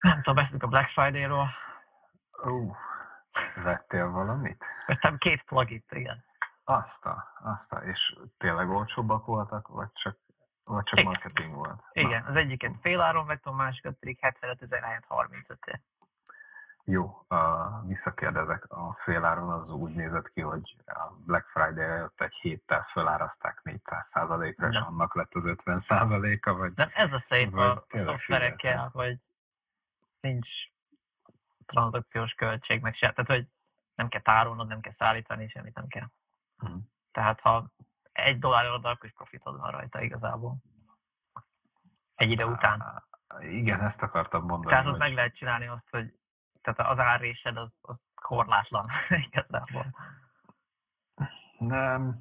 Nem tudom, beszélünk a Black Friday-ról. Vettél valamit? Vettem 2 plugint, igen. Azt, és tényleg olcsóbbak voltak, vagy csak Igen. marketing volt? Igen, az egyiket féláron vettem, a másikat pedig 75 000 helyett 35-ért. Jó, visszakérdezek, a féláron az úgy nézett ki, hogy a Black Friday előtt egy héttel fölárazták 400%-ra, és Nem. annak lett az 50%-a, vagy... Nem, ez a szép vagy a tényleg szoftverekkel, független? hogy nincs tranzakciós költség, meg se. Tehát, hogy nem kell tárolnod, nem kell szállítani, semmit nem kell. Tehát, ha $1 ad, akkor is profitod van rajta igazából. Egy idő után. Igen, ezt akartam mondani. Tehát ott meg lehet csinálni azt, hogy tehát az árrésed az korlátlan igazából. Nem,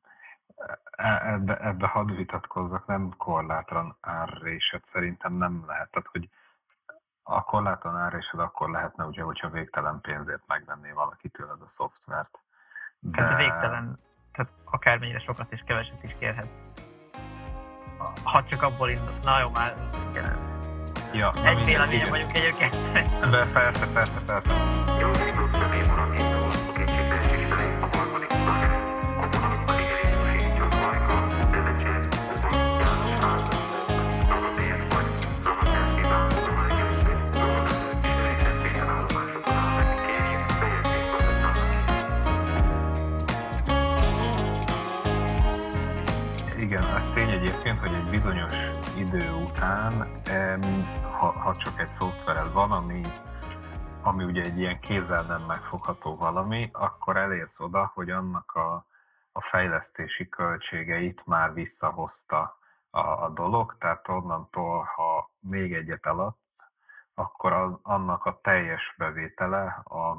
ebbe hadd vitatkozzak, nem korlátlan árrésed szerintem nem lehet. Tehát, hogy a korlátlan árrésed akkor lehetne, ugye, hogyha végtelen pénzért megvenné valaki tőled a szoftvert. De végtelen, tehát akármennyire sokat és keveset is kérhetsz. Ha csak abból indul. Na jó, már ez ja, egy véleményen vagyunk egyébként. De persze. Igen, az tény egyébként, hogy egy bizonyos idő után, ha csak egy szoftvered van, ami ugye egy ilyen kézzel nem megfogható valami, akkor elérsz oda, hogy annak a fejlesztési költségeit már visszahozta a dolog, tehát onnantól, ha még egyet eladsz, akkor annak a teljes bevétele,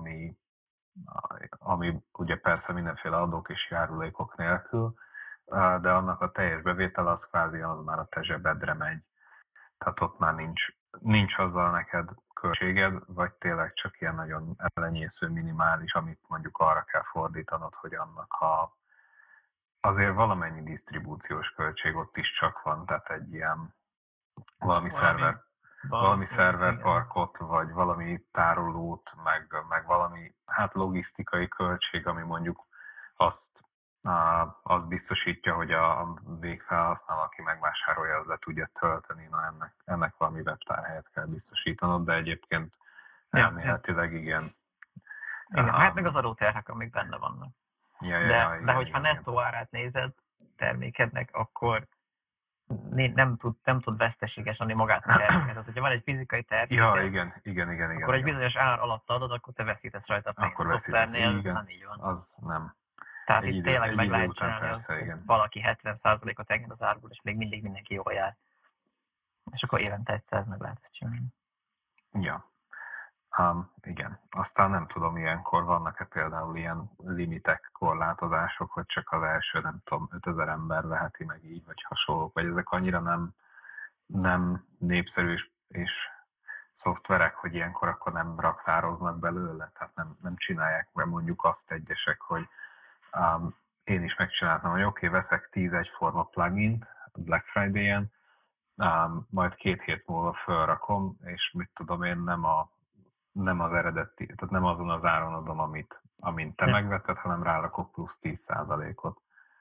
ami ugye persze mindenféle adók és járulékok nélkül, de annak a teljes bevétele az kvázi az már a te zsebedre megy. Tehát ott már nincs azzal neked költséged, vagy tényleg csak ilyen nagyon elenyésző minimális, amit mondjuk arra kell fordítanod, hogy annak azért valamennyi disztribúciós költség ott is csak van, tehát egy ilyen valami szerverparkot, vagy valami tárolót, meg valami logisztikai költség, ami mondjuk azt biztosítja, hogy a végfelhasználó, aki megvásárolja, az le tudja tölteni. Na ennek valami webtárhelyet kell biztosítanod, de egyébként elméletileg igen. Igen, hát meg az adóterhek, amik benne vannak. De hogyha nettó árát nézed termékednek, akkor nem tud veszteséges lenni magát a terméket. Tehát, hogyha van egy fizikai termék, igen, akkor egy bizonyos ár alatt adod, akkor te veszítesz rajta a pénzt. Szoftvernél nem így van. Az nem. Tehát itt tényleg meg lehet csinálni azt, hogy valaki 70%-ot enged az árból, és még mindig mindenki jól jár. És akkor évente egyszer meg lehet ezt csinálni. Ja. Igen. Aztán nem tudom, ilyenkor vannak-e például ilyen limitek, korlátozások, hogy csak az első, nem tudom, 5000 ember veheti meg így, vagy hasonlók, vagy ezek annyira nem népszerű és szoftverek, hogy ilyenkor akkor nem raktároznak belőle, tehát nem csinálják be mondjuk azt egyesek, hogy én is megcsináltam, hogy oké, veszek 10 egyforma plugint Black Friday-en, majd 2 hét múlva felrakom, és mit tudom én, nem az eredeti, tehát nem azon az áron adom, amint te megvetted, hanem rárakok plusz 10%-ot.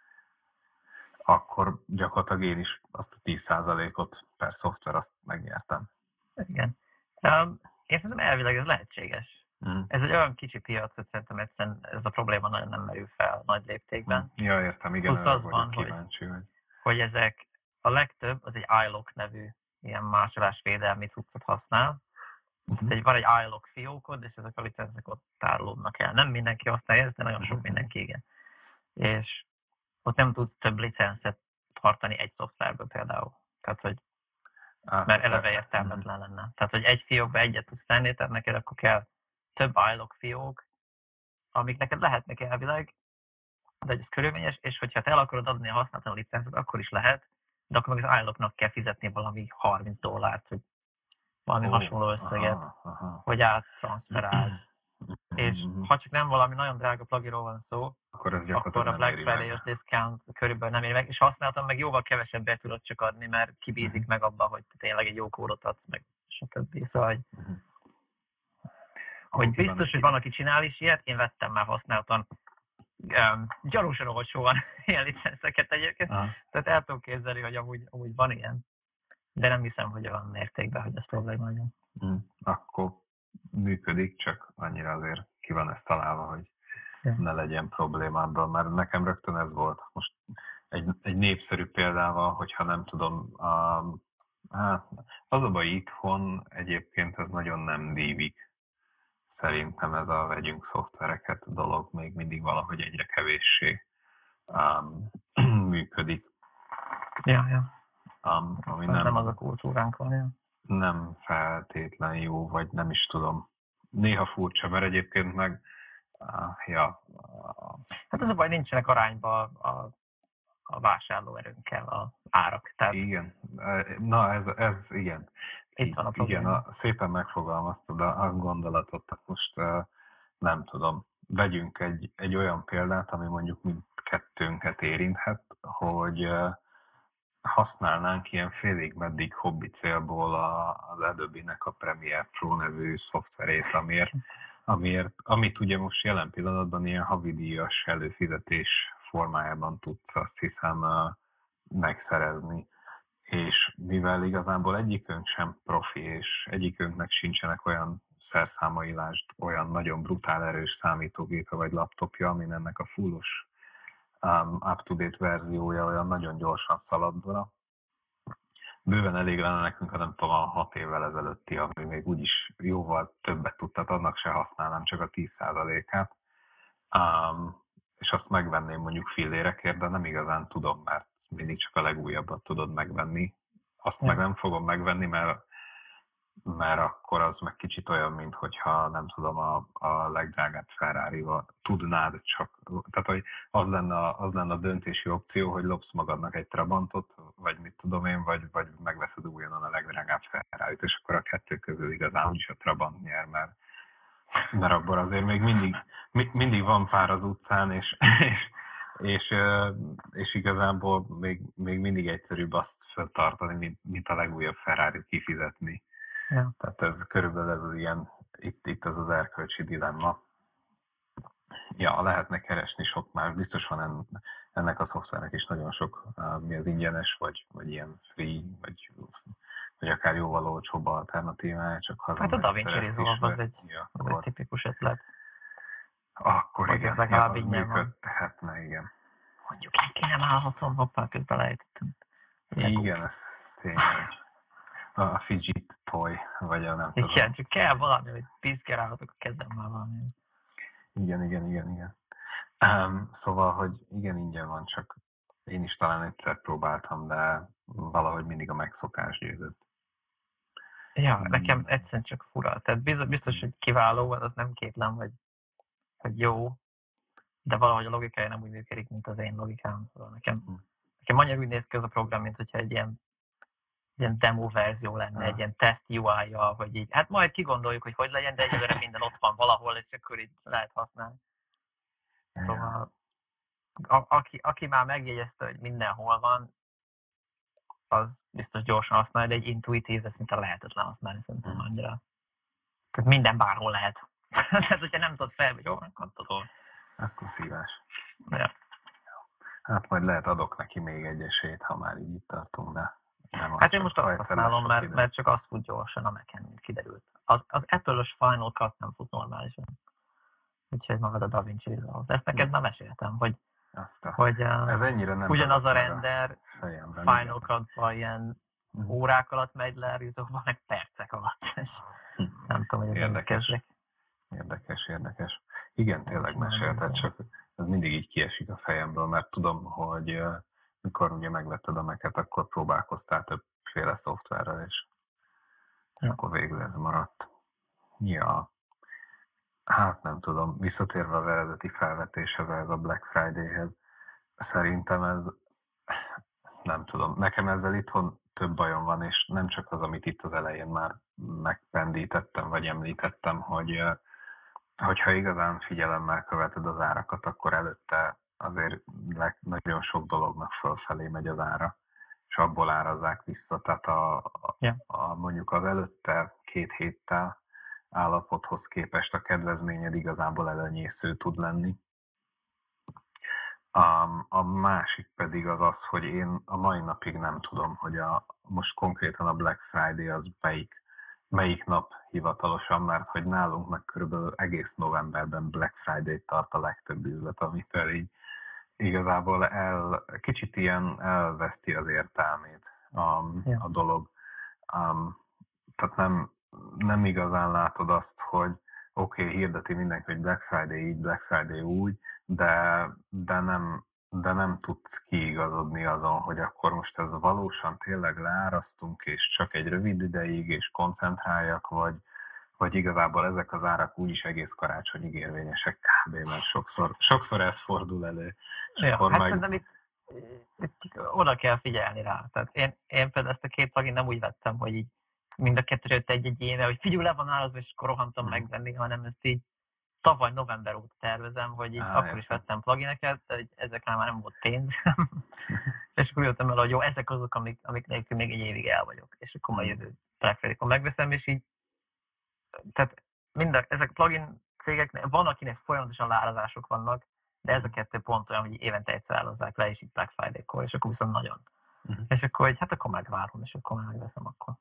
Akkor gyakorlatilag én is azt a 10%-ot per szoftver azt megnyertem. Igen. Én szerintem elvileg ez lehetséges. Ez egy olyan kicsi piac, hogy szerintem egyszerűen ez a probléma nagyon nem merül fel nagy léptékben. Ja, értem, igen, plusz az van, kíváncsi, hogy ezek a legtöbb, az egy iLock nevű ilyen másolásvédelmi cuccot használ. Van egy iLock fiókod, és ezek a licencek ott tárolódnak el. Nem mindenki használja ezt, de nagyon sok mindenki igen. És ott nem tudsz több licencet tartani egy szoftverből például. Tehát, hogy mert eleve értelmetlen lenne. Tehát, hogy egy fiókba egyet tudsz tenni, tehát neked akkor kell több iLock fiók, amik neked lehetnek elvileg, de ez körülményes, és hogyha te el akarod adni a használatlan licencet, akkor is lehet, de akkor meg az iLocknak kell fizetni valami $30, hogy valami hasonló összeget, hogy áttranszferáld. És ha csak nem valami nagyon drága pluginról van szó, akkor a Black Friday-os discount körülbelül nem éri meg, és használtam meg jóval kevesebbet tudod csak adni, mert kibízik meg abban, hogy tényleg egy jó kódot adsz, meg stb. Szóval, Mhm. hogy Oké, biztos, hogy van, aki csinál is ilyet, én vettem már használtan gyanúsan olcsóan ilyen licenszeket egyébként, Aha. tehát el tudom képzelni, hogy amúgy van ilyen, de nem hiszem, hogy olyan mértékben, hogy ez probléma legyen. Akkor működik, csak annyira azért ki van ez találva, hogy Ja. ne legyen probléma abban, mert nekem rögtön ez volt. Most egy népszerű példával, hogyha nem tudom, hát az a baj itthon egyébként ez nagyon nem dívik. Szerintem ez a vegyünk szoftvereket dolog még mindig valahogy egyre kevéssé működik. Ja. Ami Nem az a kultúránk van, ja. nem feltétlen jó, vagy nem is tudom. Néha furcsa, mert egyébként meg, Hát az a baj, nincsenek arányba a vásárlóerőnkkel az árak. Tehát igen. Na, ez igen. itt van a Igen, probléma. szépen megfogalmaztad a gondolatot. Most nem tudom. Vegyünk egy olyan példát, ami mondjuk mindkettőnket érinthet, hogy használnánk ilyen félig meddig hobbi célból az Adobe-nek a Premiere Pro nevű szoftverét, amit ugye most jelen pillanatban ilyen havidíjas előfizetés formájában tudsz, azt hiszem, megszerezni. És mivel igazából egyikünk sem profi, és egyikünknek sincsenek olyan szerszámailást, olyan nagyon brutál erős számítógépe vagy laptopja, amin ennek a fullos up-to-date verziója olyan nagyon gyorsan szaladna. Bőven elég lenne nekünk, ha nem tudom, a 6 évvel ezelőtti, ami még úgyis jóval többet tud, tehát annak se használnám csak a 10%-át. És azt megvenném mondjuk fillérekért, de nem igazán tudom, mert mindig csak a legújabbat tudod megvenni. Azt meg nem fogom megvenni, mert akkor az meg kicsit olyan, mint hogyha nem tudom, a legdrágább Ferrari-val tudnád csak, tehát hogy az lenne a döntési opció, hogy lopsz magadnak egy Trabantot, vagy mit tudom én, vagy megveszed újonnan a legdrágább Ferrari-t, és akkor a kettő közül igazán úgyis a Trabant nyer, mert abból azért még mindig van pár az utcán, és igazából még mindig egyszerűbb azt feltartani, mint a legújabb Ferrari-t kifizetni. Ja. Tehát ez körülbelül ez az ilyen, itt az erkölcsi dilemma. Ja, lehetne keresni sok más, biztos van ennek a szoftvernek is nagyon sok, mi az ingyenes, vagy ilyen free, vagy akár jóval olcsóbb alternatívája, csak ha Hát a DaVinci Resolve az egy tipikus ötlet. Akkor vagy igen, legalább az működhetne, igen. Mondjuk én ki nem állhatom, hoppá, közben lejtettem. Igen, ez tényleg. A fidget toy, vagy a nem tudom. Igen, csak kell valami, hogy piszkálhatok a kezemmel valami. Igen. Szóval, hogy igen, ingyen van, csak én is talán egyszer próbáltam, de valahogy mindig a megszokás győzött. Ja, nekem egyszerűen csak fura. Tehát biztos, hogy kiváló, az nem kétlem, hogy jó, de valahogy a logikája nem úgy működik, mint az én logikám. Szóval nekem annyira úgy néz ki az a program, mint hogyha egy ilyen demo verzió lenne, egy ilyen test UI-ja, hogy így, hát majd kigondoljuk, hogy legyen, de egyelőre minden ott van valahol, és akkor így lehet használni. Szóval, aki már megjegyezte, hogy mindenhol van, az biztos gyorsan használja, de egy intuitív, de szinte lehetetlen használni szerintem annyira. Tehát minden bárhol lehet. Tehát, hogyha nem tudod fel, hogy jó, akkor tudod. Akkor szívás. Ja. Hát majd lehet adok neki még egy esélyt, ha már így itt tartunk, de nem. Hát én most azt használom, mert csak az fut gyorsan a Mac-en, mint kiderült. Az Apple-ös Final Cut nem fut normálisan. Úgyhogy magad a DaVinci Resolve. Ezt neked már meséltem, hogy ez ennyire nem ugyanaz a render Final Cut-ban ilyen órák alatt megy le, Resolve-ban meg percek alatt. Nem tudom, hogy ez Érdekes. Igen, tényleg mesélted, csak ez mindig így kiesik a fejemből, mert tudom, hogy mikor ugye megvetted a Mac-et, akkor próbálkoztál többféle szoftverrel, és akkor végül ez maradt. Ja. Hát nem tudom, visszatérve az eredeti felvetésevel a Black Friday-hez, szerintem ez, nem tudom, nekem ezzel itthon több bajom van, és nem csak az, amit itt az elején már megpendítettem, vagy említettem, hogyha igazán figyelemmel követed az árakat, akkor előtte azért nagyon sok dolognak fölfelé megy az ára. és abból árazzák vissza. Tehát Ja. mondjuk az előtte 2 héttel állapothoz képest a kedvezményed igazából elenyésző tud lenni. A másik pedig az, hogy én a mai napig nem tudom, hogy most konkrétan a Black Friday az melyik nap hivatalosan, mert hogy nálunk meg körülbelül egész novemberben Black Friday tart a legtöbb üzlet, amitől így igazából kicsit ilyen elveszti az értelmét a dolog. Tehát nem igazán látod azt, hogy oké, hirdeti mindenki, hogy Black Friday így, Black Friday úgy, de nem tudsz kiigazodni azon, hogy akkor most ez valósan tényleg leárasztunk, és csak egy rövid ideig, és koncentráljak, vagy igazából ezek az árak úgyis egész karácsonyig érvényesek kb. Mert sokszor ez fordul elő. Ja, hát szerintem itt oda kell figyelni rá. Tehát én például ezt a 2 plugin nem úgy vettem, hogy így mind a kettő jött egy éve, hogy figyelj, le van árazva, és akkor rohantam megvenni, hanem ezt így tavaly november óta tervezem, hogy így akkor is vettem plugineket, de hogy ezekre már nem volt pénz. És akkor jöttem el, hogy jó, ezek azok, amik nélkül még egy évig el vagyok. És akkor majd jövő Black Friday-kon megveszem, és így tehát ezek a plugin cégeknek, van akinek folyamatosan leárazások vannak, de ez a 2 pont olyan, hogy évente egyszer árazzák le, és így Black Friday-kor, és akkor viszont nagyon. És akkor, hogy hát akkor megvárom, és akkor már megveszem akkor.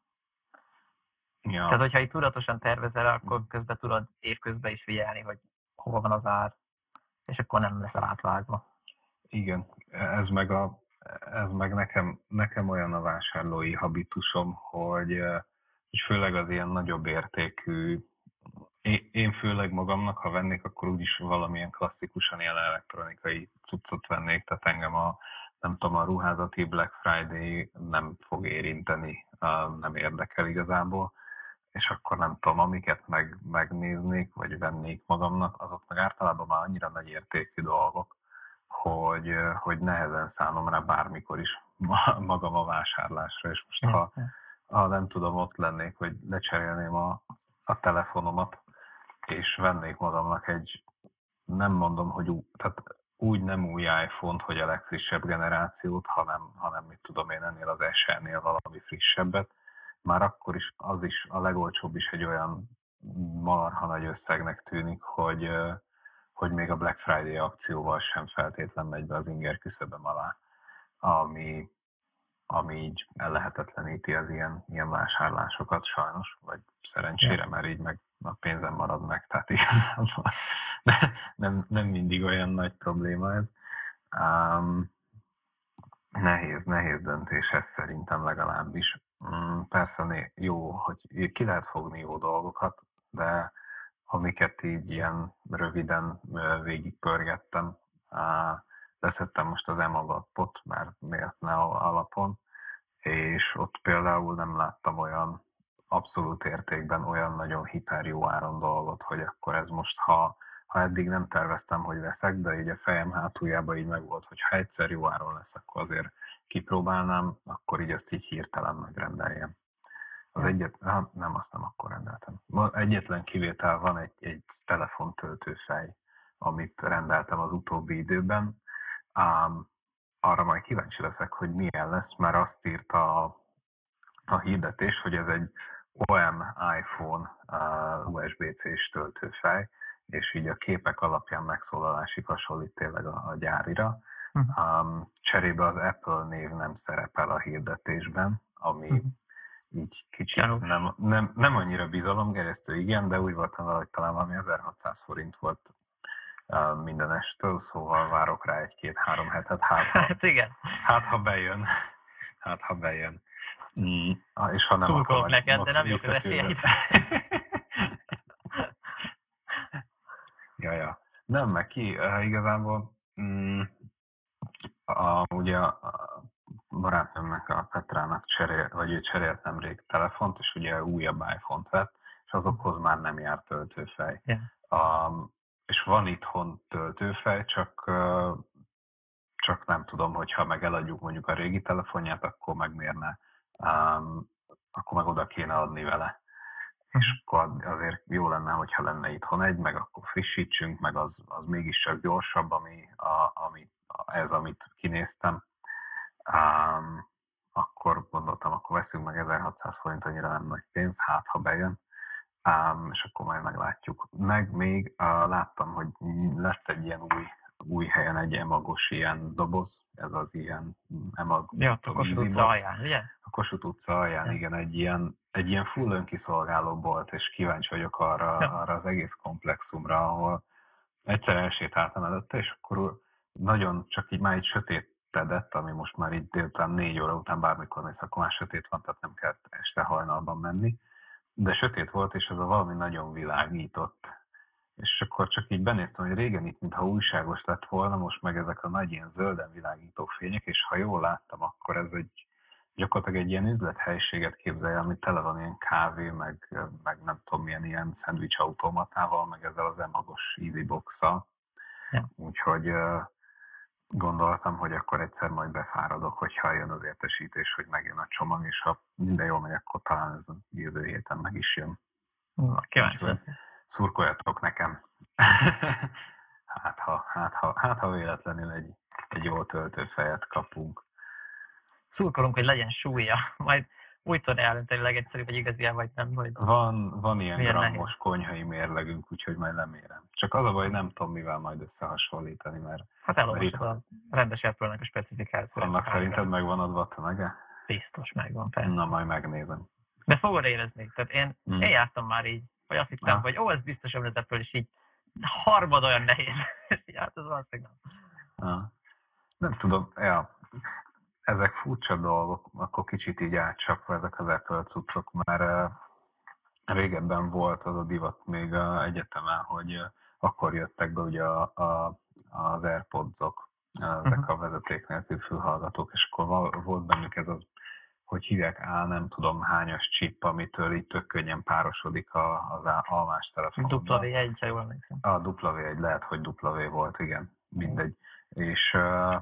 Ja. Tehát, hogyha így tudatosan tervezel, akkor közben tudod évközben is figyelni, hogy hova van az ár, és akkor nem leszel átvágva. Igen, ez meg nekem olyan a vásárlói habitusom, hogy főleg az ilyen nagyobb értékű, én főleg magamnak, ha vennék, akkor úgyis valamilyen klasszikusan ilyen elektronikai cuccot vennék, tehát engem nem tudom, a ruházati Black Friday nem fog érinteni, nem érdekel igazából, és akkor nem tudom, amiket megnéznék, vagy vennék magamnak, azok meg általában már annyira nagy értékű dolgok, hogy nehezen szánom rá bármikor is magam a vásárlásra, és most ha nem tudom, ott lennék, hogy lecserélném a telefonomat, és vennék magamnak nem mondom, hogy tehát úgy nem új iPhone-t, hogy a legfrissebb generációt, hanem mit tudom én, ennél az SE-nél valami frissebbet, már akkor is az is, a legolcsóbb is egy olyan marha nagy összegnek tűnik, hogy még a Black Friday akcióval sem feltétlen megy be az inger küszöböm alá, ami így ellehetetleníti az ilyen vásárlásokat sajnos, vagy szerencsére, mert így meg a pénzem marad meg, tehát igazából nem mindig olyan nagy probléma ez. Nehéz döntés ez szerintem legalábbis. Persze jó, hogy ki lehet fogni jó dolgokat, de amiket így ilyen röviden végigpörgettem, leszettem most az EMAG-appot, mert miért ne alapon, és ott például nem láttam olyan abszolút értékben olyan nagyon hiper jó áron dolgot, hogy akkor ez most, ha eddig nem terveztem, hogy veszek, de így a fejem hátuljában így megvolt, hogy ha egyszer jó áron lesz, akkor azért kipróbálnám, akkor így ezt így hirtelen megrendeljem. Nem, azt nem akkor rendeltem. Egyetlen kivétel van, egy telefontöltőfej, amit rendeltem az utóbbi időben. Arra majd kíváncsi leszek, hogy milyen lesz, mert azt írta a hirdetés, hogy ez egy OM iPhone USB-C-s töltőfej, és így a képek alapján megszólalásig hasonlít tényleg a gyárira. Cserébe az Apple név nem szerepel a hirdetésben, ami így kicsit nem annyira bizalomgerjesztő, igen, de úgy voltam vele, hogy talán valami 1600 forint volt mindenestől, szóval várok rá 1-2-3 hetet, hát ha bejön. És ha nem, szurkolok neked, de nem jók az esélyeid. Ja. Nem, meg igazából ugye a barátnőmnek, a Petrának ő cserélt nemrég telefont, és ugye újabb iPhone-t vett, és azokhoz már nem jár töltőfej. És van itthon töltőfej, csak nem tudom, hogyha meg eladjuk mondjuk a régi telefonját, akkor meg miért ne? Akkor meg oda kéne adni vele. És akkor azért jó lenne, hogyha lenne itthon egy, meg akkor frissítsünk, meg az mégiscsak gyorsabb, amit kinéztem. akkor gondoltam, akkor veszünk meg 1600 forint, annyira nem nagy pénz, hát ha bejön, és akkor majd meglátjuk. Meg még láttam, hogy lett egy ilyen új helyen egy emagos ilyen doboz, ez az ilyen emag, Ja, a Kossuth utca alján, ugye? A Kossuth utca alján, ja. Igen, egy ilyen full önkiszolgáló bolt, és kíváncsi vagyok arra az egész komplexumra, ahol egyszer elsétáltam előtte, és akkor nagyon csak így már így sötétedett, ami most már így délután 4 óra után bármikor mész, akkor már sötét van, tehát nem kellett este hajnalban menni. De sötét volt, és az a valami nagyon világított. És akkor csak így benéztem, hogy régen itt, mintha újságos lett volna, most meg ezek a nagy ilyen zölden világító fények, és ha jól láttam, akkor ez gyakorlatilag egy ilyen üzlethelyiséget képzelje, ami tele van ilyen kávé, meg nem tudom milyen ilyen szendvics automatával, meg ezzel az emagos easybox-szal. Ja. Úgyhogy gondoltam, hogy akkor egyszer majd befáradok, hogyha jön az értesítés, hogy megjön a csomag, és ha minden jól megy, akkor talán ez a jövő héten meg is jön. Kíváncsi lesz. Szurkoljatok nekem. hát ha véletlenül egy jól töltő fejet kapunk. Szurkolunk, hogy legyen súlya, majd úgy tudod eldönteni, hogy legegyszerűbb, vagy igazián, vagy nem. Hogy van ilyen grammos nehéz konyhai mérlegünk, úgyhogy majd lemérem. Csak az a baj, nem tudom mivel majd összehasonlítani, mert... Hát elolvasod a rendes Apple-nek a specifikációt. Annak szerinted megvan adva a tömege? Biztos megvan, persze. Na, majd megnézem. De fogod érezni. Tehát én jártam már így, hogy azt hittem, hogy ez biztos az Apple, és így harmad olyan nehéz. Hát ez valószínűleg nem. Nem tudom, ja. Ezek furcsa dolgok, akkor kicsit így átcsapva ezek az Apple cuccok, mert régebben volt az a divat még egyetemen, hogy akkor jöttek be ugye az AirPods-ok, ezek a vezeték nélkül fülhallgatók, és akkor volt bennük ez az, hogy hívják, nem tudom hányas chip, amitől így tök könnyen párosodik az almás telefonoddal. W1, ha jól emlékszem. A W1, lehet, hogy W volt, igen, mindegy. És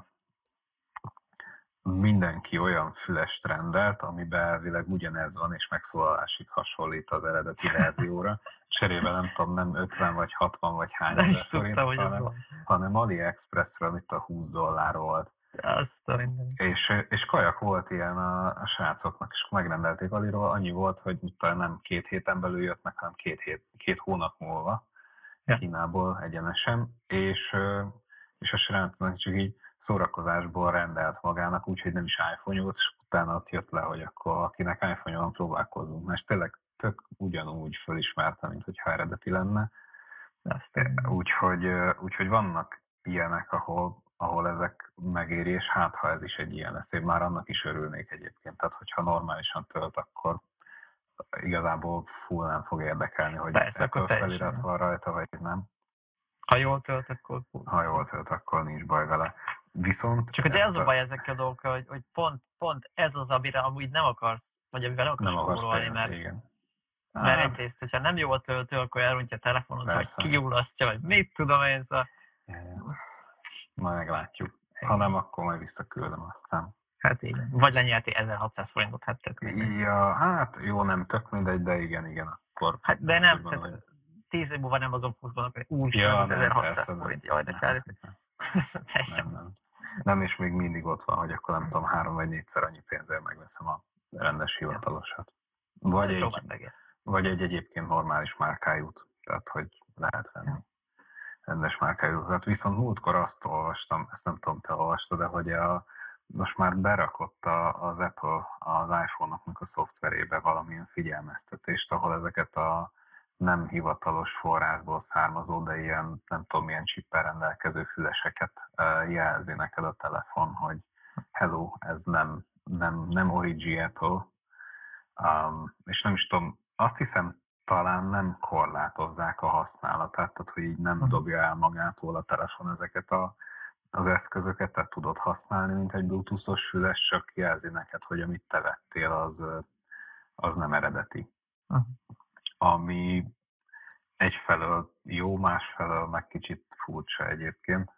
mindenki olyan fülest rendelt, amiben elvileg ugyanez van, és megszólalásig hasonlít az eredeti verzióra. Cserébe nem tudom, nem 50 vagy 60 vagy hány ezer forint, hanem AliExpressre, amit a $20 volt. És kajak volt ilyen a srácoknak, és megrendelték Aliról, annyi volt, hogy nem 2 héten belül jött meg, hanem 2 hónap múlva Kínából egyenesen, és a srácnak csak így szórakozásból rendelt magának, úgyhogy nem is iPhone volt, és utána ott jött le, hogy akkor akinek iPhone van, próbálkozzunk. Mert tényleg tök ugyanúgy fölismerte, mint hogyha eredeti lenne. Úgyhogy vannak ilyenek, ahol ezek megéri, és hát ha ez is egy ilyen lesz, én már annak is örülnék egyébként. Tehát, hogyha normálisan tölt, akkor igazából full nem fog érdekelni, hogy Apple felirat van rajta, vagy nem. Ha jól tölt, akkor nincs baj vele. Viszont csak hogy ez a baj ezekkel a dolgokkal, hogy pont ez az, amire amúgy nem akarsz, vagy amivel nem akarsz spórolni, mert egyrészt, hogyha nem jól töltő, akkor elrontja a telefonod, vagy kigyullasztja, vagy mit tudom én, szóval... Majd meglátjuk. Ha nem, akkor majd visszaküldöm aztán. Hát igen. Vagy lenyelti 1600 forintot, hát tök mindegy. Ja, hát jó, nem tök mindegy, de igen, akkor... Hát de nem, tehát 10 év múlva nem azon fogsz gondolni, hogy úristen, ez 1600 forint, jaj, de kell. Nem, és még mindig ott van, hogy akkor nem tudom, 3 vagy 4-szer annyi pénzért megveszem a rendes hivatalosat. Vagy egy egyébként normális márkájút, tehát hogy lehet venni rendes márkájúkat. Viszont múltkor azt olvastam, ezt nem tudom, te olvastad, de hogy most már berakott az Apple az iPhone-oknak a szoftverébe valamilyen figyelmeztetést, ahol ezeket a nem hivatalos forrásból származó, de ilyen nem tudom milyen csippel rendelkező füleseket jelzi neked a telefon, hogy hello, ez nem Origi Apple, és nem is tudom, azt hiszem talán nem korlátozzák a használatát, tehát hogy így nem dobja el magától a telefon ezeket az eszközöket, tehát tudod használni, mint egy bluetooth-os füles, csak jelzi neked, hogy amit te vettél, az nem eredeti. Ami egyfelől jó, másfelől meg kicsit furcsa egyébként,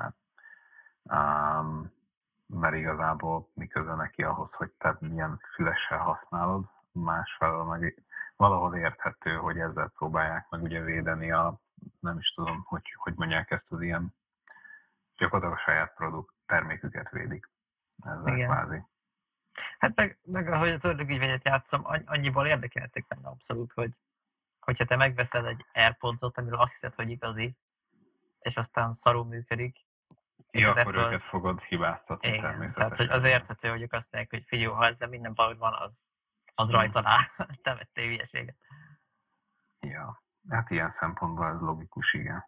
mert igazából mi köze neki ahhoz, hogy te milyen fülessel használod, másfelől meg valahol érthető, hogy ezzel próbálják meg ugye védeni nem is tudom, hogy mondják ezt az ilyen, gyakorlatilag a saját terméküket védik. Ezzel kvázi. Hát meg ahogy az ördögügyvédet játszom, annyiból érdekeltek benne abszolút, hogy hogyha te megveszel egy AirPods-ot, amiről azt hiszed, hogy igazi, és aztán szarul működik, és Ja, az akkor Apple, őket fogod hibáztatni igen, tehát hogy az természetesen. érthető, hogy ők azt mondják, hogy figyelj, ha ezzel minden baj van, az Mm. rajta rá, te vettél hülyeséget. Ja, hát ilyen szempontból ez logikus, igen.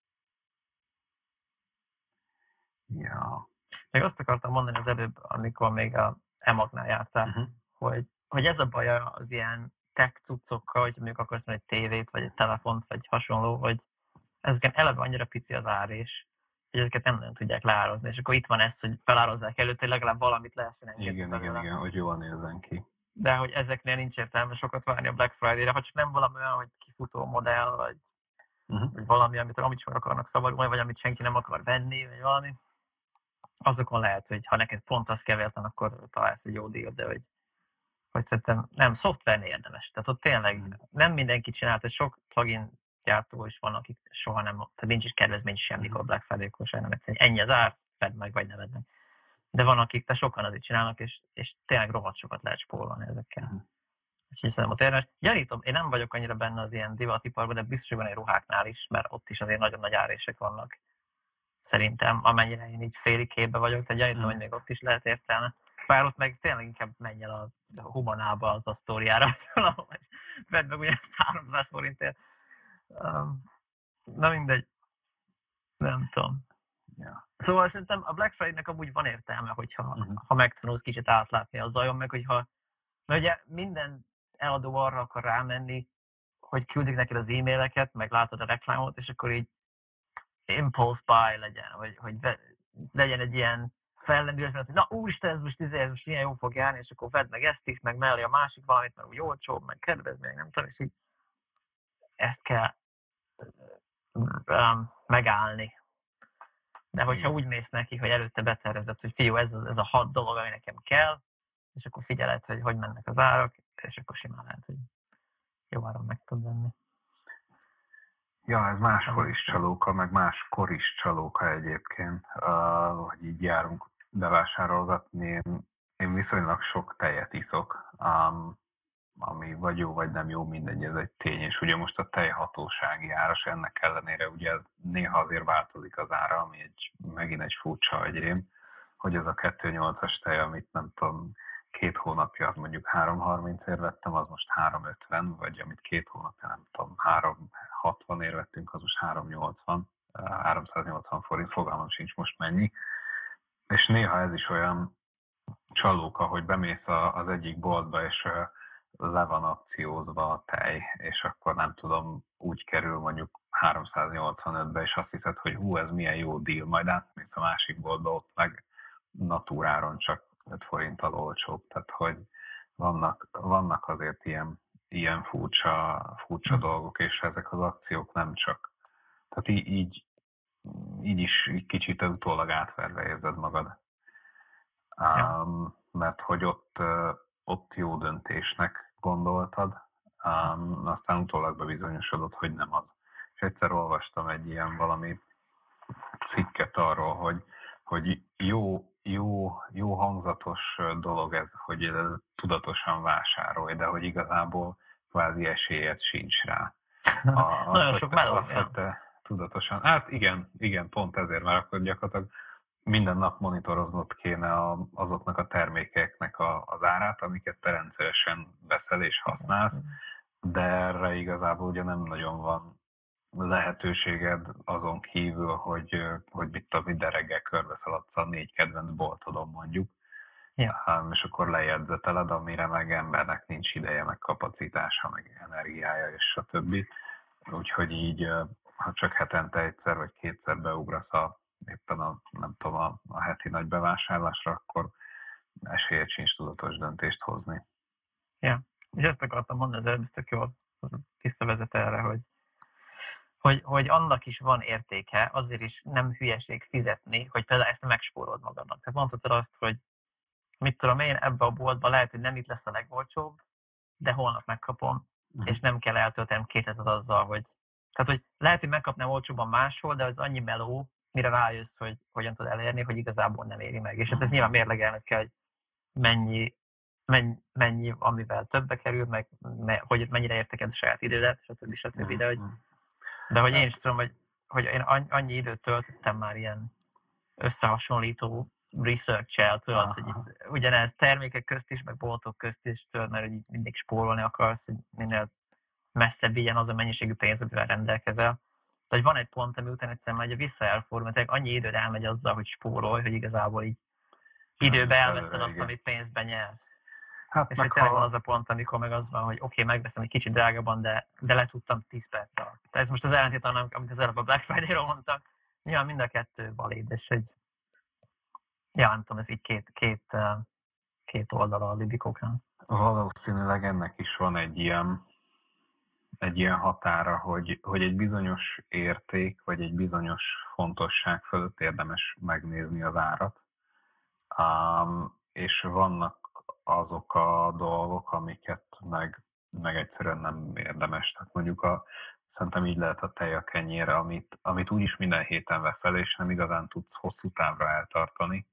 Ja. Még azt akartam mondani az előbb, amikor még a EMAG-nál jártál, hogy ez a baj az ilyen tech cuccokkal, hogy mondjuk akarsz venni egy tévét, vagy egy telefont, vagy hasonló, hogy ezeken eleve annyira pici az ár is, hogy ezeket nem nagyon tudják leárazni, és akkor itt van ez, hogy felárazzák előtt, hogy legalább valamit lehessen engedni belőle. Igen, hogy jól nézzen ki. De hogy ezeknél nincs értelme sokat várni a Black Friday-re, ha csak nem valami olyan, hogy kifutó modell, vagy valami, amit sem akarnak szabadulni, vagy amit senki nem akar venni, vagy valami. Azokon lehet, hogy ha neked pont az keverten, akkor találsz egy jó díjat, de hogy szerintem nem, szoftvernél érdemes. Tehát ott tényleg nem mindenki csinált, és sok plugin gyártó is van, akik soha nem, tehát nincs is kedvezmény semmikor Black Friday-kor, sem nem egyszerűen ennyi az ár, vedd meg, vagy ne vedd meg. De van, akik te sokan azért csinálnak, és tényleg rohadt sokat lehet spórolni ezekkel. Úgyhogy szerintem ott érdemes. Gyanítom, én nem vagyok annyira benne az ilyen divatiparban, de biztos, hogy van egy ruháknál is, mert ott is azért nagyon nagy árések vannak. Szerintem, amennyire én így félig képbe vagyok, tehát gyanítom, hogy még ott is lehet értelme. Bár ott meg tényleg inkább menj el a Humanába az Asztóriára, valahogy vedd meg ugye ezt 300 forintért. Na mindegy, nem tudom. Ja. Szóval szerintem a Black Friday-nek amúgy van értelme, hogyha ha megtanulsz kicsit átlátni a zajon, meg hogyha, mert ugye minden eladó arra akar rámenni, hogy küldik neked az e-maileket, meg látod a reklámot, és akkor így impulse buy legyen, hogy legyen egy ilyen fellendülés, mert hogy na úristen, ez most ilyen jó fog járni, és akkor vedd meg ezt is, meg mellé a másik valamit, meg úgy olcsóbb, meg kedvezmény, nem tudom, és így ezt kell megállni. De hogyha úgy mész neki, hogy előtte betervezed, hogy fiú, ez a 6 dolog, ami nekem kell, és akkor figyeled, hogy mennek az árak, és akkor simán lehet, hogy jó áron meg tud venni. Ja, ez máshol is csalóka, meg máskor is csalóka egyébként, hogy így járunk bevásárolgatni. Én viszonylag sok tejet iszok, ami vagy jó, vagy nem jó, mindegy, ez egy tény, és ugye most a tej hatósági áras, ennek ellenére ugye néha azért változik az ára, ami megint egy furcsa agyrém, hogy az a 2,8-as tej, amit nem tudom, 2 hónapja, az mondjuk 3,30-ért vettem, az most 3,50, vagy amit 2 hónapja, nem tudom, 3,60-ért vettünk, az most 3,80, 380 forint, fogalmam sincs most mennyi. És néha ez is olyan csalóka, hogy bemész az egyik boltba, és le van akciózva a tej, és akkor nem tudom, úgy kerül mondjuk 385-be, és azt hiszed, hogy hú, ez milyen jó deal, majd átmész a másik boltba, ott meg natúráron csak 5 forinttal olcsóbb, tehát hogy vannak azért ilyen furcsa dolgok, és ezek az akciók nem csak, tehát így is kicsit utólag átverve érzed magad. Ja. Mert hogy ott jó döntésnek gondoltad, aztán utólag bebizonyosodott, hogy nem az. És egyszer olvastam egy ilyen valami cikket arról, hogy jó hangzatos dolog ez, hogy tudatosan vásárolj, de hogy igazából kvázi esélyed sincs rá. Nagyon sok meló. Hogy te tudatosan, hát igen, pont ezért, mert akkor gyakorlatilag minden nap monitoroznod kéne azoknak a termékeknek az árát, amiket te rendszeresen veszel és használsz, de erre igazából ugye nem nagyon van lehetőséged azon kívül, hogy mit tudom, minden reggel körbe szaladsz a 4 kedvenc boltodon mondjuk, és akkor lejegyzeteled, amire meg embernek nincs ideje, meg kapacitása, meg energiája, és stb. Úgyhogy így, ha csak hetente egyszer vagy kétszer beugrasz éppen nem tudom, a heti nagy bevásárlásra, akkor esélyed sincs tudatos döntést hozni. Ja, és ezt akartam mondani, az előbb tök jól visszavezet erre, hogy annak is van értéke, azért is nem hülyeség fizetni, hogy például ezt megspórolod magadnak. Tehát mondhatod azt, hogy mit tudom én, ebbe a boltba lehet, hogy nem itt lesz a legolcsóbb, de holnap megkapom, és nem kell eltöltenem 2 hetet azzal, hogy... Tehát, hogy lehet, hogy megkapnám olcsóban máshol, de az annyi meló, mire rájössz, hogy hogyan tud elérni, hogy igazából nem éri meg. És hát ez nyilván mérlegelned kell, hogy mennyi, amivel többe kerül, meg hogy mennyire értéked a saját idődet, stb. De hogy én is tudom, hogy én annyi időt töltöttem már ilyen összehasonlító research-el, tudod, hogy itt ugyanez termékek közt is, meg boltok közt is, tudod, mert hogy mindig spórolni akarsz, hogy minél messzebb vigyen az a mennyiségű pénz, amivel rendelkezel. Tehát van egy pont, ami után egyszerűen már visszaelfordul, mert annyi időd elmegy azzal, hogy spórolj, hogy igazából így időbe elveszted azt, amit pénzben nyersz. Hát és hogy tényleg van az a pont, amikor meg az van, hogy oké, megveszem egy kicsit drágabban, de letudtam 10 perc alatt. Tehát ez most az ellentét annak, amit az előbb a Black Friday-ról mondtam. Nyilván mind a kettő valid, és hogy ja, nem tudom, ez így két oldala a libikókán. Valószínűleg ennek is van egy ilyen határa, hogy egy bizonyos érték, vagy egy bizonyos fontosság fölött érdemes megnézni az árat. És vannak azok a dolgok, amiket meg egyszerűen nem érdemes. Tehát mondjuk szerintem így lehet a tej a kenyére, amit úgyis minden héten veszel, és nem igazán tudsz hosszú távra eltartani.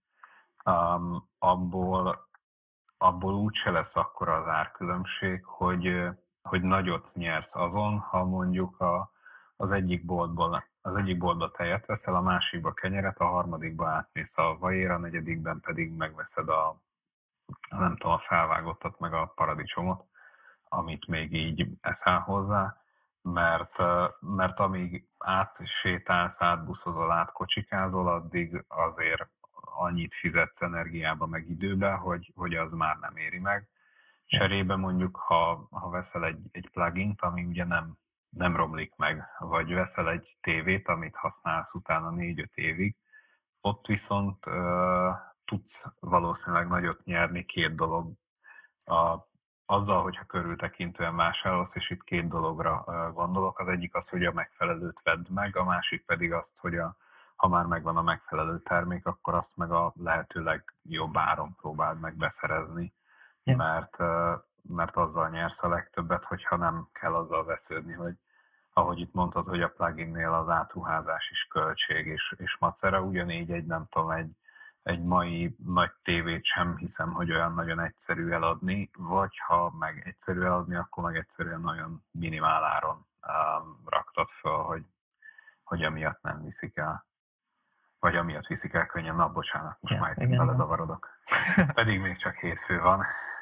Abból úgyse lesz akkora az árkülönbség, hogy nagyot nyersz azon, ha mondjuk az egyik boltba tejet veszel, a másikba kenyeret, a harmadikba átmész a vajér, a negyedikben pedig megveszed nem tudom, a felvágottat meg a paradicsomot, amit még így eszel hozzá, mert amíg átsétálsz, átbuszozol, átkocsikázol, addig azért annyit fizetsz energiába meg időbe, hogy az már nem éri meg. Cserébe mondjuk, ha veszel egy plugint, ami ugye nem romlik meg, vagy veszel egy tévét, amit használsz utána 4-5 évig, ott viszont tudsz valószínűleg nagyot nyerni két dolog. Azzal, hogyha körültekintően vásárolsz, és itt két dologra gondolok, az egyik az, hogy a megfelelőt vedd meg, a másik pedig azt, hogy ha már megvan a megfelelő termék, akkor azt meg a lehető legjobb áron próbáld meg beszerezni, mert azzal nyersz a legtöbbet, hogyha nem kell azzal vesződni, hogy ahogy itt mondtad, hogy a pluginnél az átruházás is költség és macera, ugyanígy nem tudom, egy mai nagy tévét sem hiszem, hogy olyan nagyon egyszerű eladni, vagy ha meg egyszerű eladni, akkor meg egyszerűen nagyon minimál áron raktad föl, hogy amiatt nem viszik el. Vagy amiatt viszik el könnyen. Na, bocsánat, most már belezavarodok. Pedig még csak hétfő van.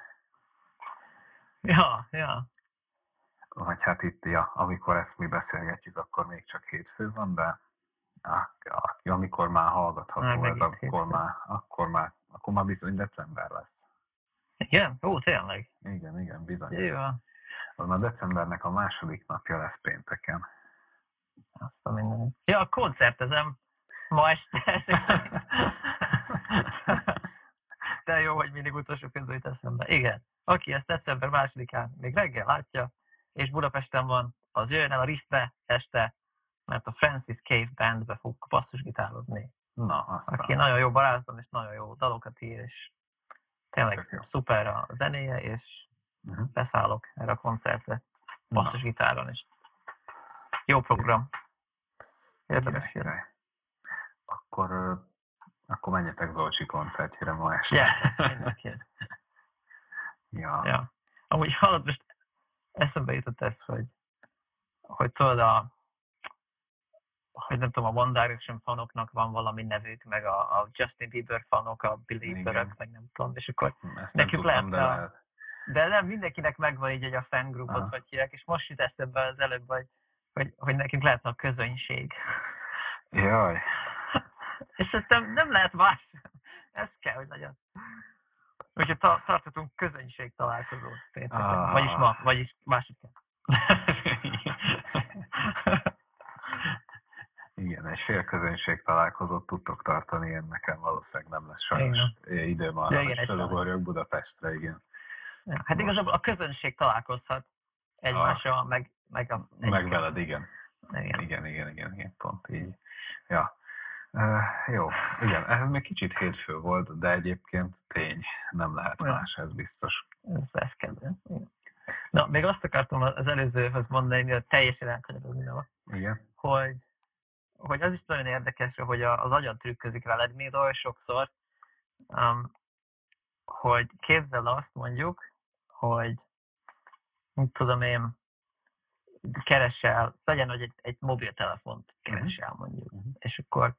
Ja. Vagy hát itt, amikor ezt mi beszélgetjük, akkor még csak hétfő van, de amikor már hallgatható ez, akkor már bizony december lesz. Igen? Ó, tényleg? Igen, bizony. Jó. Az már decembernek a második napja lesz pénteken. Azt a mindenit. Ja, koncertezem ma este. De jó, hogy mindig utolsó pénzbe jut eszembe. Igen. Aki ezt december 2-án még reggel látja, és Budapesten van, az jöjjön el a Riffbe este, mert a Francis Cave Bandbe fog basszusgitározni. Na, aztán. Aki nagyon jó barátom, és nagyon jó dalokat ír, és tényleg szuper a zenéje, és beszállok erre a koncertre basszusgitáron, és jó program. Érdemes jönni. Akkor menjetek Zolcsi koncertjére ma este. Mindenki. Ja. Amúgy hallod, most eszembe jutott ez, hogy tudod, hogy nem tudom, a One Direction fanoknak van valami nevük, meg a Justin Bieber fanok, a Belieberök, meg nem tudom, és akkor nekük lehet, de nem mindenkinek megvan így, hogy a fangrupot hogy hívják, és most jut eszembe az előbb, hogy nekünk lehetne a közönség. Jaj. És szerintem nem lehet más. Ez kell, hogy legyen. Úgyhogy tartatunk közönség találkozót pénteken. Vagyis ma, vagyis másodikán. Igen, egy félközönség találkozót tudtok tartani, én nekem valószínűleg nem lesz sajnos időm arra, hogy felugorjak Budapestre, igen. Ja, hát igazából a közönség találkozhat egymással, meg veled, igen. Igen, pont így. Ja. Jó, igen, ez még kicsit hétfő volt, de egyébként tény, nem lehet más, ez biztos. Ez kedve. Na, még azt akartam az előzőhöz mondani, mivel teljesen elkanyarodni, hogy az is nagyon érdekes, hogy az agyad trükközik veled, még olyan sokszor, hogy képzeld azt mondjuk, hogy mit tudom én, keresel, legyen, hogy egy mobiltelefont keresel mondjuk, és akkor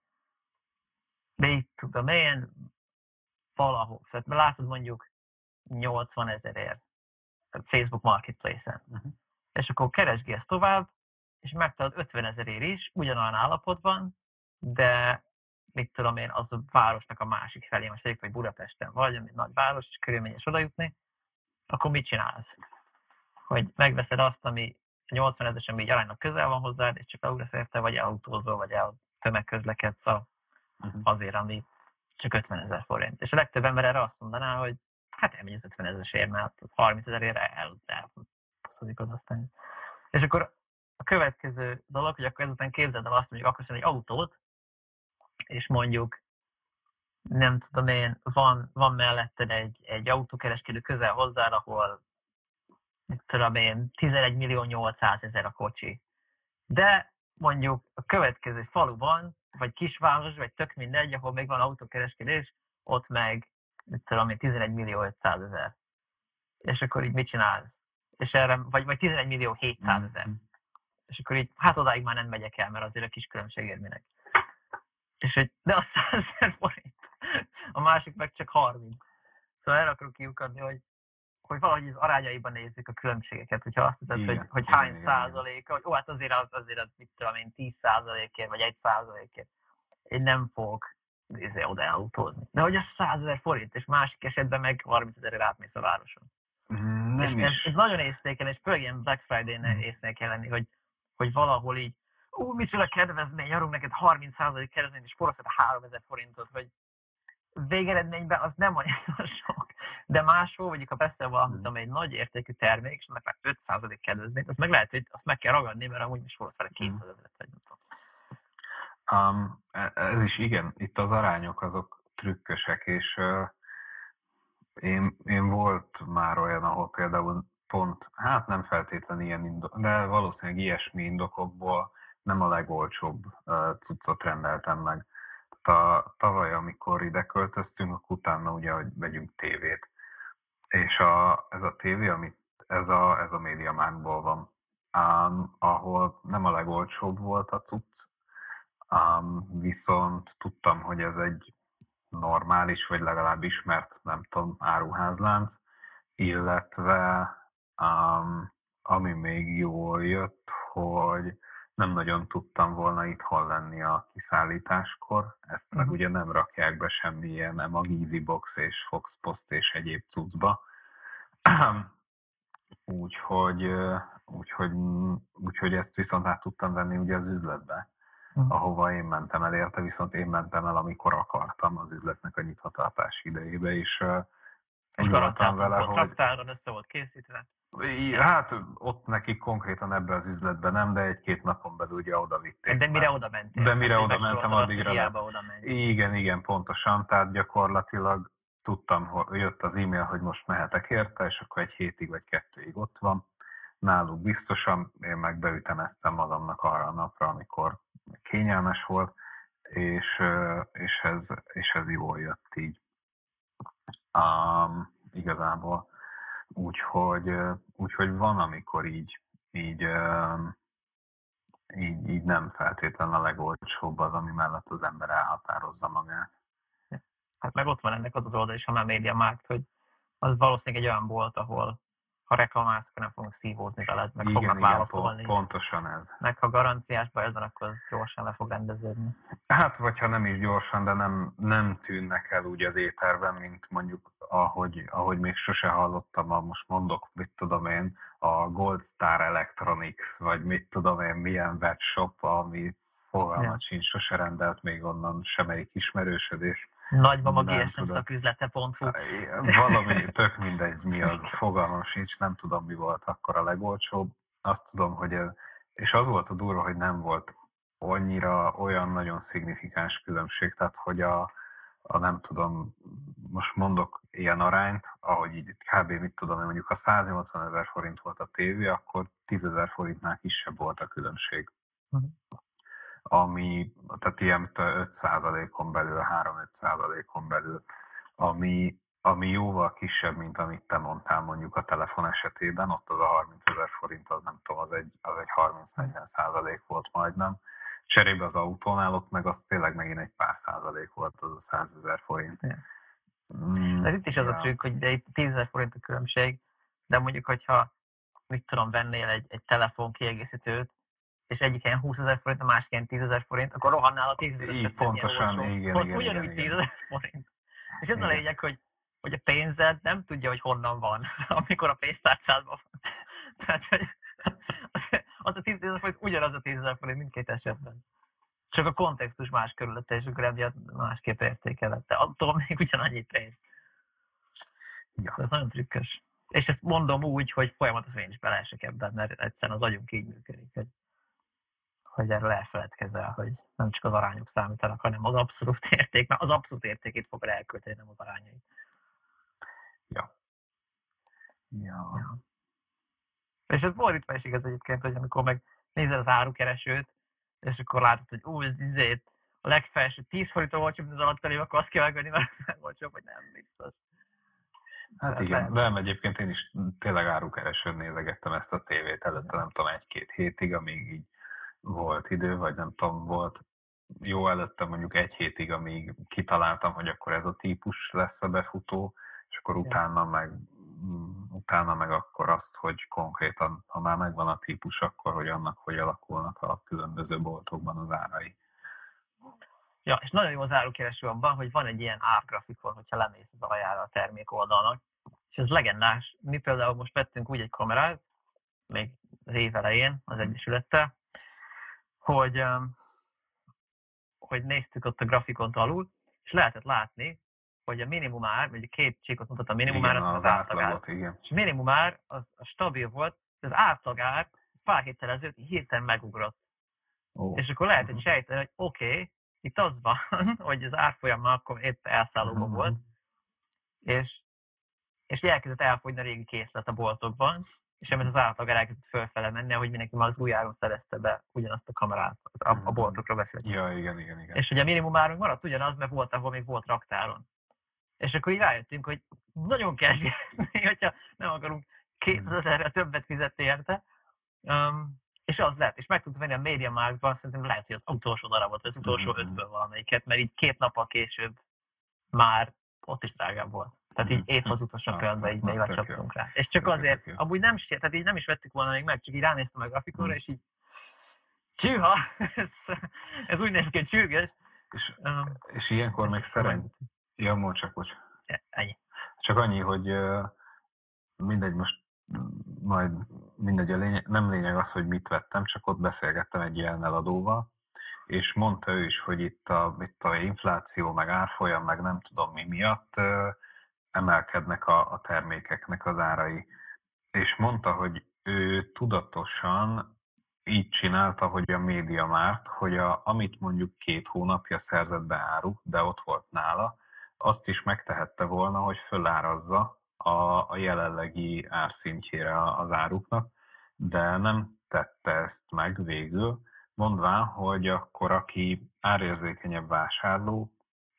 mit tudom én, valahol, tehát látod mondjuk 80 000-ért Facebook Marketplace-en, és akkor keresgélsz tovább, és megtalad 50 000-ért is, ugyanolyan állapotban, de mit tudom én, az a városnak a másik felé, most egyik, hogy Budapesten vagy, ami nagy város, és körülményes oda jutni, akkor mit csinálsz? Hogy megveszed azt, ami 80 000-esen még aránylag közel van hozzád, és csak augrasz érte, vagy elautózol, vagy tömegközlekedsz azért, ami csak 50 000 forint. És a legtöbb ember erre azt mondaná, hogy hát elmegy az 50 000-esért, mert 30 000-ért elposzodik oda aztán. És akkor a következő dolog, hogy akkor ezután képzeld el azt, mondjuk akarsz egy autót, és mondjuk nem tudom én, van melletted egy autókereskedő közel hozzád, ahol mit tudom én, 11.800.000 a kocsi. De mondjuk a következő faluban, vagy kisváros, vagy tök mindegy, ahol még van autókereskedés, ott meg, mit tudom én, 11.500.000. És akkor így mit csinálsz? És erre, vagy 11.700.000. És akkor így, hát odáig már nem megyek el, mert azért a kis különbség érmének. És hogy, de a 100 000 forint. A másik meg csak 30. Szóval erre akarok kiukadni, hogy valahogy az arányaiban nézzük a különbségeket, hogyha azt hiszed, hogy hány százaléka, hogy hát azért mit tudom én, 10%-ért, vagy 1%-ért én nem fogok oda elautózni. De hogy ez 100 000 forint, és másik esetben meg 30 000-ért átmész a városon. És ez nagyon észnékel, és főleg ilyen Black Friday-nél észnékel lenni, hogy valahol így, micsoda kedvezmény, adunk neked 30% kedvezményt, és forraszod a 3000 forintot, hogy végeredményben az nem olyan sok, de máshol, mondjuk ha veszel valamit, amely egy nagy értékű termék, és annak már 5% kedvezményt, az meg lehet, hogy azt meg kell ragadni, mert amúgy is forraszol 200 000-et, vagy nem tudom. Ez is igen, itt az arányok azok trükkösek, és én volt már olyan, ahol például pont, hát nem feltétlenül ilyen de valószínűleg ilyesmi indokokból nem a legolcsóbb cuccot rendeltem meg. Tavaly, amikor ide költöztünk, akkor utána ugye, hogy vegyünk tévét. És ez a tévé, ez a MediaMarktból van, ahol nem a legolcsóbb volt a cucc, viszont tudtam, hogy ez egy normális, vagy legalább ismert, nem tudom, áruházlánc, illetve ami még jól jött, hogy nem nagyon tudtam volna itthon lenni a kiszállításkor, ezt meg ugye nem rakják be semmilyen, nem a Easybox és Foxpost és egyéb cuccba. Úgyhogy ezt viszont át tudtam venni ugye az üzletbe, ahova én mentem el érte, viszont én mentem el, amikor akartam az üzletnek a nyitvatartási idejébe, és voltam vele, hogy... Traktáron össze volt készítve? Hát ott nekik konkrétan ebbe az üzletben nem, de 1-2 napon belül ugye oda vitték. De mire oda mentél? De mire oda mentem, addigra Igen, pontosan, tehát gyakorlatilag tudtam, hogy jött az e-mail, hogy most mehetek érte, és akkor 1 hétig vagy 2-ig ott van. Náluk biztosan, én meg beütemeztem magamnak arra a napra, amikor kényelmes volt, és ez jól jött így. Igazából. Úgyhogy van, amikor így nem feltétlenül a legolcsóbb az, ami mellett az ember elhatározza magát. Hát meg ott van ennek az oldal is, ha már MediaMarkt, hogy az valószínűleg egy olyan bolt, ahol ha reklamálsz, akkor nem fognak szívózni veled, meg fognak válaszolni. Pontosan ez. Meg ha garanciás baj van, akkor az gyorsan le fog rendeződni. Hát, vagy ha nem is gyorsan, de nem tűnnek el úgy az éterben, mint mondjuk, ahogy még sose hallottam, most mondok, mit tudom én, a Gold Star Electronics, vagy mit tudom én, milyen webshop, ami fogalmat sincs, sose rendelt még onnan semmelyik ismerősödés. Nagymama GSM szaküzlete.hu. Valami tök mindegy mi az, fogalmam sincs, nem tudom mi volt akkor a legolcsóbb. Azt tudom, hogy és az volt a durva, hogy nem volt olyan nagyon szignifikáns különbség, tehát hogy a nem tudom, most mondok ilyen arányt, ahogy így kb. Mit tudom, mondjuk ha 180 000 forint volt a tévé, akkor 10 000 forintnál kisebb volt a különbség. Tehát ilyen 5%-on belül, 3-5%-on belül, ami ami jóval kisebb, mint amit te mondtál mondjuk a telefon esetében, ott az a 30 000 forint, az nem tudom, az egy 30-40% volt majdnem. Cserébe az autónál ott meg az tényleg megint egy pár százalék volt, az a 100 000 forint. De itt is az a Ja. trükk, hogy de itt 10 000 forint a különbség, de mondjuk, hogyha mit tudom, vennél egy telefon kiegészítőt, és egyik helyen 20 000 forint, a másik helyen 10 000 forint, akkor rohannál a 10 000-es Így össze, milyen pontosan, olcsó. igen, Ott igen, ugyanúgy igen, 10 igen. 000 forint. És ez a Igen. lényeg, hogy a pénzed nem tudja, hogy honnan van, amikor a pénztárcádban van. Tehát, hogy az a 10 000 forint ugyanaz a 10 000 forint mindkét esetben. Csak a kontextus más körülötte, és akkor emiatt másképp értékeled. De attól még ugyanannyi pénz. Ja. Szóval ez nagyon trükkös. És ezt mondom úgy, hogy folyamatosan én is beleesek ebben, mert egyszerűen az agyunk így működik, hogy erről elfeledkezel, hogy nem csak az arányok számítanak, hanem az abszolút érték, mert az abszolút értékét fogod elkölteni, nem az arányait. Ja. Ja. És ez fordítva is igaz egyébként, hogy amikor meg nézel az árukeresőt, és akkor látod, hogy ez izét, a legfelső 10 forintra olcsóbb, mint az alatt akkor azt kell megvenni, mert az nem olcsóbb, vagy nem biztos. Hát Tehát igen, lehet, de egyébként én is tényleg árukeresőn nézegettem ezt a tévét előtte, nem tudom, 1-2 hétig, amíg így volt idő, vagy nem tudom, volt jó előtte mondjuk 1 hétig, amíg kitaláltam, hogy akkor ez a típus lesz a befutó, és akkor utána meg akkor azt, hogy konkrétan, ha már megvan a típus, akkor hogy annak hogy alakulnak a különböző boltokban az árai. Ja, és nagyon jó az árukereső abban, hogy van egy ilyen árgrafikon, hogyha lemész az aljára a termék oldalnak, és ez legendás. Mi például most vettünk úgy egy kamerát, még az év elején az Egyesülettel, hogy néztük ott a grafikont alul, és lehetett látni, hogy a minimumár, vagy a két csíkot mutat a minimumárat, Igen, az az átlagár. átlagot, igen. És a minimumár az stabil volt, de az átlagár, az pár héttel ezelőtt hirtelen megugrott. És akkor lehetett sejteni, hogy oké, itt az van, hogy az árfolyammal akkor épp elszállóban volt, és elkezdett elfogyni a régi készlet a boltokban, és emiatt az átlagár elkezdett fölfele menni, ahogy mindenki már az új áron szerezte be ugyanazt a kamerát, a boltokra beszéltünk. Ja, igen. És ugye a minimumárunk maradt ugyanaz, mert volt, ahol még volt raktáron. És akkor így rájöttünk, hogy nagyon kell sietni, hogyha nem akarunk 2000-re többet fizetni érte. És az lett, és meg tudtuk venni a MediaMarktban, szerintem lehet, hogy az utolsó darabot, vagy az utolsó 5-ből valamelyiket, mert így 2 nappal később már ott is drágább volt. Tehát így épp az utolsó pillanatban így még lecsaptunk rá. És csak azért, amúgy nem, tehát így nem is vettük volna még meg, csak így ránéztem a grafikonra, és így csűha, ez úgy néz ki, hogy csürgés. És ilyenkor meg szerint... Ja, bocs. Ennyi. Csak annyi, hogy mindegy, most majd mindegy, nem lényeg az, hogy mit vettem, csak ott beszélgettem egy ilyen eladóval, és mondta ő is, hogy itt a infláció, meg árfolyam, meg nem tudom mi miatt emelkednek a termékeknek az árai. És mondta, hogy ő tudatosan így csinálta, hogy a MediaMarkt, hogy amit mondjuk 2 hónapja szerzett be áru, de ott volt nála, azt is megtehette volna, hogy fölárazza a jelenlegi árszintjére az áruknak, de nem tette ezt meg végül, mondván, hogy akkor aki árérzékenyebb vásárló,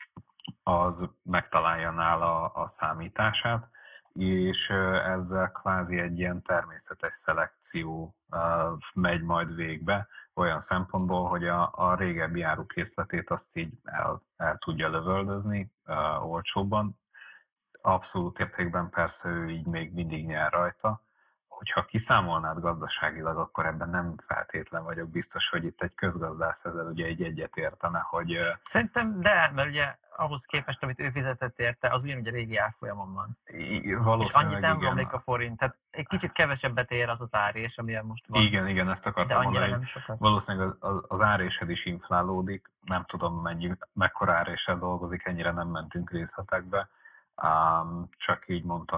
az megtalálja nála a számítását, és ezzel kvázi egy ilyen természetes szelekció megy majd végbe, olyan szempontból, hogy a régebbi árukészletét azt így el tudja lövöldözni olcsóbban. Abszolút értékben persze ő így még mindig nyer rajta. Hogyha kiszámolnád gazdaságilag, akkor ebben nem feltétlen vagyok biztos, hogy itt egy közgazdász ezzel ugye egyet értene, hogy... Szerintem de, mert ugye ahhoz képest, amit ő fizetett érte, az ugyanúgy a régi árfolyamon van. És annyit nem romlik a forint, tehát egy kicsit kevesebbet ér az árés, amilyen most van. Igen, ezt akartam mondani. Nem sokat. Valószínűleg az árésed is inflálódik, nem tudom mekkora áréssel dolgozik, ennyire nem mentünk részletekbe. Csak így mondta,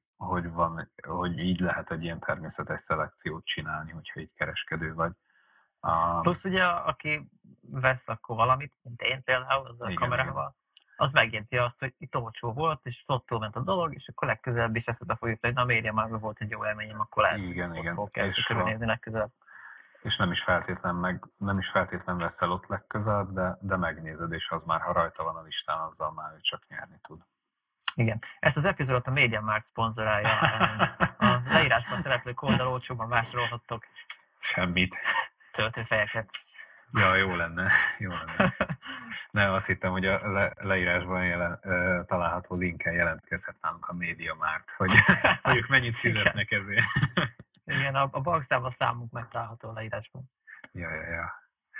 hogy így lehet egy ilyen természetes szelekciót csinálni, hogyha így kereskedő vagy. Plusz ugye, aki vesz akkor valamit, mint én például, az a kamerával, az megjegyzi azt, hogy itt olcsó volt, és flottul ment a dolog, és akkor legközelebb is eszedbe fogjuk, hogy na MediaMarktban volt egy jó élményem, akkor lehet, hogy ott kell körülnézni legközelebb. És nem is feltétlen veszel ott legközelebb, de megnézed, és az már, ha rajta van a listán, azzal már ő csak nyerni tud. Igen. Ezt az epizódot a MediaMarkt szponzorálja. A leírásban szereplő kóddal olcsóban vásárolhattok Semmit. töltőfejeket. Ja, jó lenne. Nem, azt hittem, hogy a leírásban található linken jelentkezhet nálunk a MediaMarkt, hogy ők mennyit fizetnek ezért. Igen, a bankszámla számunk megtalálható a leírásban. Ja.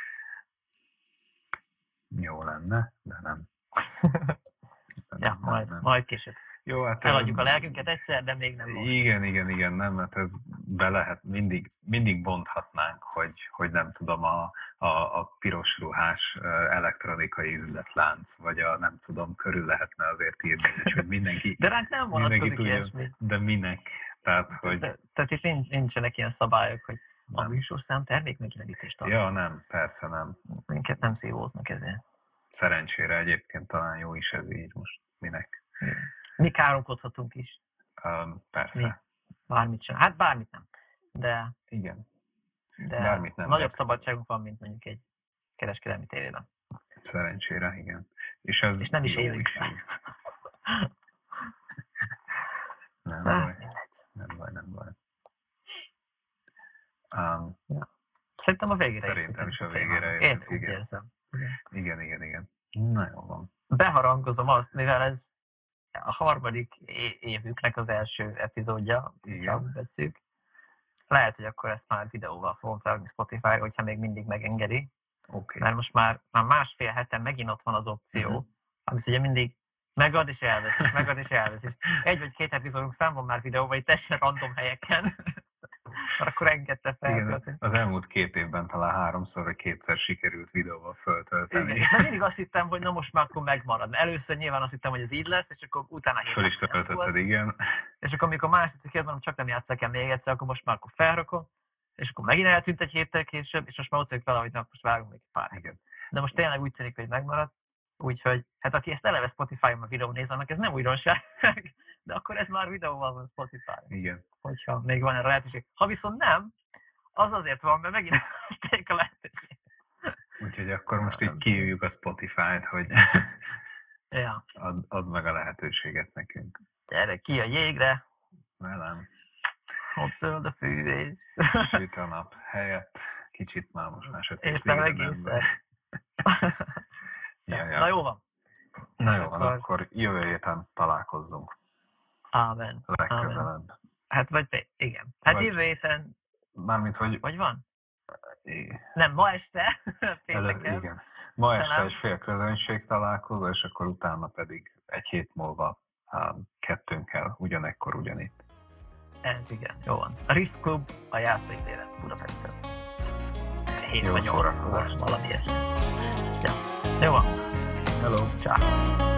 Jó lenne, de nem. Ja, majd később. Jó, hát eladjuk a lelkünket egyszer, de még nem most. Igen, nem, mert ez be lehet, mindig bonthatnánk, hogy nem tudom, a piros ruhás elektronikai üzletlánc, vagy nem tudom, körül lehetne azért írni, hogy mindenki... De ránk nem vonatkozik ilyesmi. De minek? Tehát, hogy... Tehát itt nincsenek ilyen szabályok, hogy a műsorszám termékmegjelenítést ad. Ja, nem, persze nem. Minket nem szívóznak ezért. Szerencsére egyébként talán jó is ez így most. Minek? Mi káromkodhatunk is. Persze. Mi? Bármit sem. Hát bármit nem. De... Igen. De bármit nem. Nagyobb szabadságunk van, mint mondjuk egy kereskedelmi tévében. Szerencsére, igen. És nem is élünk. Nem baj. Ja. Szerintem a végére Szerintem is a végére értünk. Én úgy érzem. Igen. Na jó van. Beharangozom azt, mivel ez a harmadik évüknek az első epizódja, ha veszük. Lehet, hogy akkor ezt már videóval fogom felrakni Spotify-ra, hogyha még mindig megengedi. Okay. Mert most már másfél heten megint ott van az opció, amit ugye mindig megad és elvesz, és egy vagy két epizódunk fenn van már videóval, itt teljesen random helyeken. Mert akkor engedte fel. Az elmúlt 2 évben talán 3-szor vagy 2-szer sikerült videóval föltölteni. Igen, de mindig azt hittem, hogy na most már akkor megmarad. Először nyilván azt hittem, hogy ez így lesz, és akkor utána föl is töltötted, igen. És akkor amikor másodszor mondom, csak nem játsszák el még egyszer, akkor most már akkor felrakom, és akkor megint eltűnt egy héttel később, és most már ott vagyok vele, hogy na, most vágunk még pár. Igen. De most tényleg úgy tűnik, hogy megmarad. Úgyhogy, hát aki ezt eleve Spotify-on a videó néz, annak ez nem újdonság, de akkor ez már videóval van Spotify-on. Igen. Hogyha még van erre lehetőség. Ha viszont nem, az azért van, mert megint eltették a lehetőség. Úgyhogy akkor most így kiírjuk a Spotify-t, hogy add meg a lehetőséget nekünk. Gyere ki a jégre. Velem. Ott zöld a fűvés. Süt a nap helyett. Kicsit már most már sötét. És nem egészen. Ja. Na jó van. Akkor jövő héten találkozzunk. Ámen. Legközelebb. Hát vagy igen. Hát jövő héten... Mármint, hogy... Vagy van? Nem, ma este. Igen. Ma este egy fél közönség találkozó, és akkor utána pedig egy hét múlva 2-nkkel ugyanekkor ugyanitt. Ez igen, jó van. A Riff Club a Jászai téren Budapesten. 7 vagy 8 óra, valami ilyesmi. Ja. Jó van. Hello. Ciao.